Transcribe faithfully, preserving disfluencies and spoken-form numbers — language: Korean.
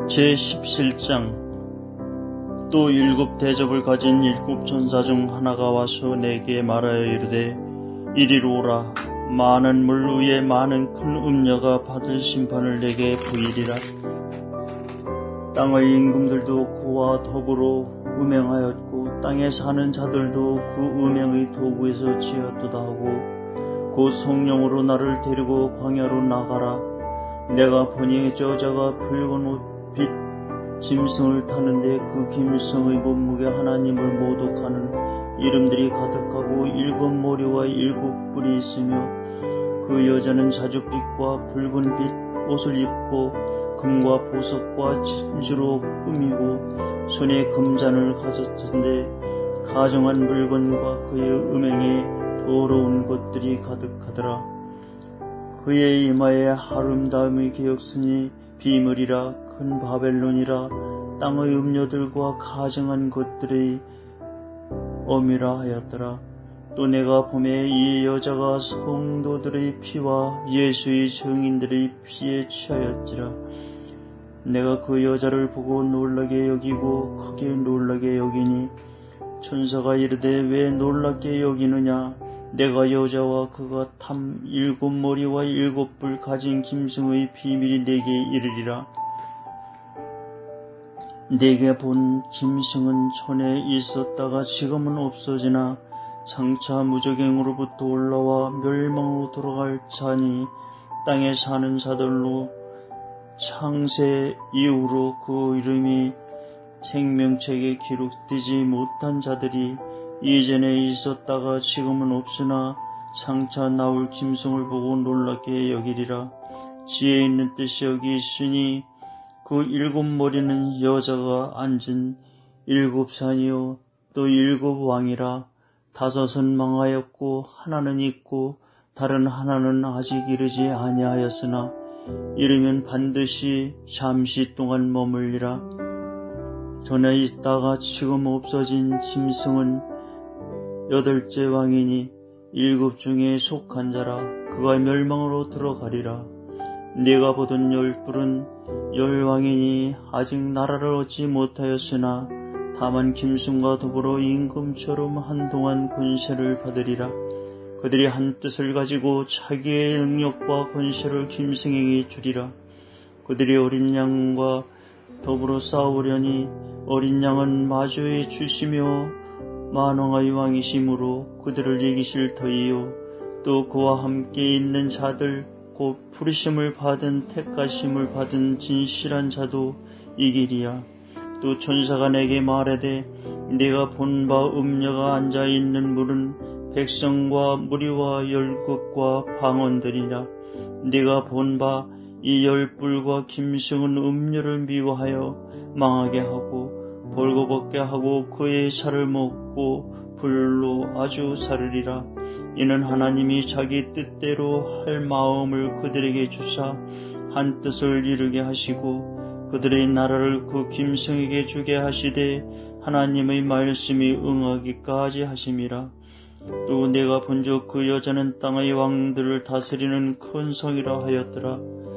제십칠 장. 또 일곱 대접을 가진 일곱 천사 중 하나가 와서 내게 말하여 이르되 이리로 오라. 많은 물 위에 많은 큰 음녀가 받을 심판을 내게 보이리라. 땅의 임금들도 그와 더불어 음행하였고 땅에 사는 자들도 그 음행의 도구에서 지었도다 하고 곧 성령으로 나를 데리고 광야로 나가라. 내가 보니 저자가 붉은 옷 빛 짐승을 타는데 그 짐승의 몸무게 하나님을 모독하는 이름들이 가득하고 일곱 머리와 일곱 뿔이 있으며 그 여자는 자줏빛과 붉은 빛 옷을 입고 금과 보석과 진주로 꾸미고 손에 금잔을 가졌던데 가정한 물건과 그의 음행에 더러운 것들이 가득하더라. 그의 이마에 아름다움의 개혁선이 비물이라. 큰 바벨론이라. 땅의 음녀들과 가정한 것들의 엄이라 하였더라. 또 내가 보매 이 여자가 성도들의 피와 예수의 증인들의 피에 취하였지라. 내가 그 여자를 보고 놀라게 여기고 크게 놀라게 여기니 천사가 이르되 왜 놀랍게 여기느냐. 내가 여자와 그가 탐 일곱 머리와 일곱 뿔 가진 짐승의 비밀이 내게 이르리라. 내게 본 짐승은 전에 있었다가 지금은 없어지나 장차 무저갱으로부터 올라와 멸망으로 돌아갈 자니 땅에 사는 자들로 창세 이후로 그 이름이 생명책에 기록되지 못한 자들이 이전에 있었다가 지금은 없으나 장차 나올 짐승을 보고 놀랍게 여기리라. 지혜 있는 뜻이 여기 있으니 그 일곱 머리는 여자가 앉은 일곱 산이요 또 일곱 왕이라. 다섯은 망하였고 하나는 있고 다른 하나는 아직 이르지 아니하였으나 이르면 반드시 잠시 동안 머물리라. 전에 있다가 지금 없어진 짐승은 여덟째 왕이니 일곱 중에 속한 자라. 그가 멸망으로 들어가리라. 네가 보던 열 뿔은 열 왕이니 아직 나라를 얻지 못하였으나 다만 짐승과 더불어 임금처럼 한동안 권세를 받으리라. 그들이 한 뜻을 가지고 자기의 능력과 권세를 짐승에게 주리라. 그들이 어린 양과 더불어 싸우려니 어린 양은 마주해 주시며 만왕의 왕이심으로 그들을 이기실 터이요 또 그와 함께 있는 자들 곧 부르심을 받은 택하심을 받은 진실한 자도 이기리야. 또 천사가 내게 말하되 네가 본 바 음녀가 앉아있는 물은 백성과 무리와 열국과 방언들이라. 네가 본 바 이 열뿔과 짐승은 음녀를 미워하여 망하게 하고 벌거벗게 하고 그의 살을 먹고 불로 아주 사르리라. 이는 하나님이 자기 뜻대로 할 마음을 그들에게 주사 한 뜻을 이루게 하시고 그들의 나라를 그 짐승에게 주게 하시되 하나님의 말씀이 응하기까지 하심이라. 또 내가 본즉 그 여자는 땅의 왕들을 다스리는 큰 성이라 하였더라.